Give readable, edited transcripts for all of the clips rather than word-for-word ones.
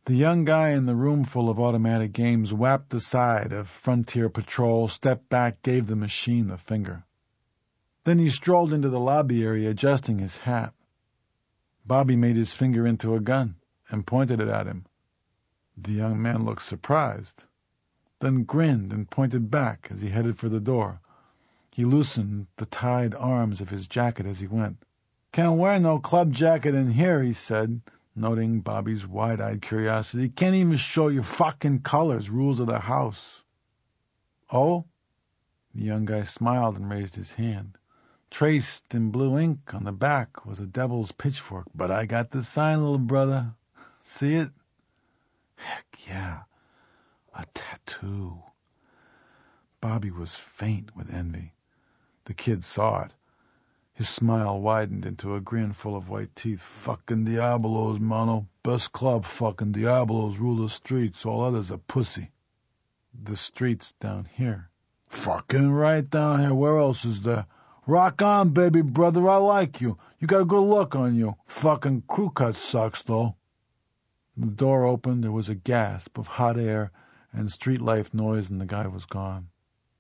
The young guy in the room full of automatic games whapped aside a Frontier Patrol, stepped back, gave the machine the finger. Then he strolled into the lobby area, adjusting his hat. Bobby made his finger into a gun and pointed it at him. The young man looked surprised, then grinned and pointed back as he headed for the door. He loosened the tied arms of his jacket as he went. "Can't wear no club jacket in here," he said, noting Bobby's wide-eyed curiosity. "Can't even show your fucking colors, rules of the house." "Oh?" The young guy smiled and raised his hand. Traced in blue ink on the back was a devil's pitchfork. "But I got the sign, little brother. See it?" Heck yeah. A tattoo. Bobby was faint with envy. The kid saw it. His smile widened into a grin full of white teeth. "Fucking Diablos, mano. Best club, fucking Diablos rule the streets. All others are pussy." "The streets down here." "Fucking right down here. Where else is there? Rock on, baby brother. I like you. You got a good look on you. Fucking crew cut sucks, though." The door opened. There was a gasp of hot air and street life noise, and the guy was gone.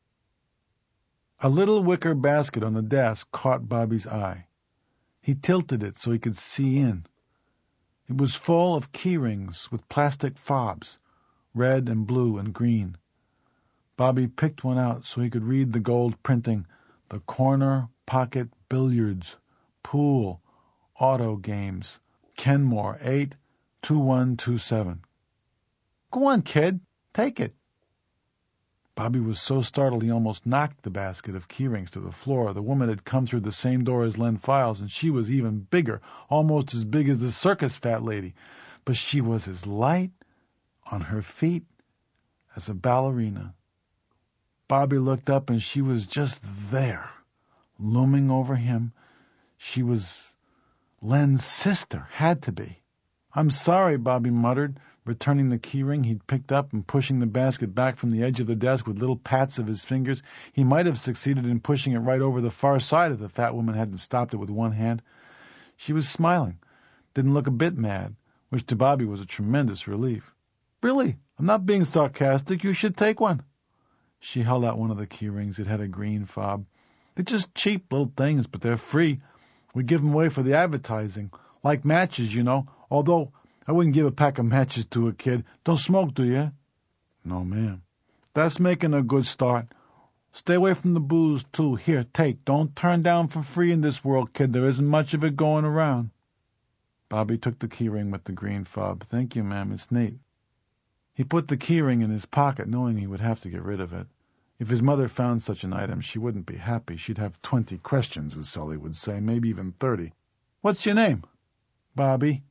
A little wicker basket on the desk caught Bobby's eye. He tilted it so he could see in. It was full of key rings with plastic fobs, red and blue and green. Bobby picked one out so he could read the gold printing: "The Corner Pocket Billiards, Pool, Auto Games, Kenmore 8-2127. "Go on, kid. Take it." Bobby was so startled he almost knocked the basket of keyrings to the floor. The woman had come through the same door as Len Files, and she was even bigger, almost as big as the circus fat lady. But she was as light on her feet as a ballerina. Bobby looked up, and she was just there, looming over him. She was Len's sister, had to be. "I'm sorry," Bobby muttered, returning the keyring he'd picked up and pushing the basket back from the edge of the desk with little pats of his fingers. He might have succeeded in pushing it right over the far side if the fat woman hadn't stopped it with one hand. She was smiling, didn't look a bit mad, which to Bobby was a tremendous relief. "Really, I'm not being sarcastic. You should take one." She held out one of the keyrings. It had a green fob. "They're just cheap little things, but they're free. We give them away for the advertising. Like matches, you know, although I wouldn't give a pack of matches to a kid. Don't smoke, do you?" "No, ma'am." "That's making a good start. Stay away from the booze, too. Here, take. Don't turn down for free in this world, kid. There isn't much of it going around." Bobby took the keyring with the green fob. "Thank you, ma'am. It's neat." He put the keyring in his pocket, knowing he would have to get rid of it. If his mother found such an item, she wouldn't be happy. She'd have 20 questions, as Sully would say, maybe even 30. "What's your name?" "Bobby."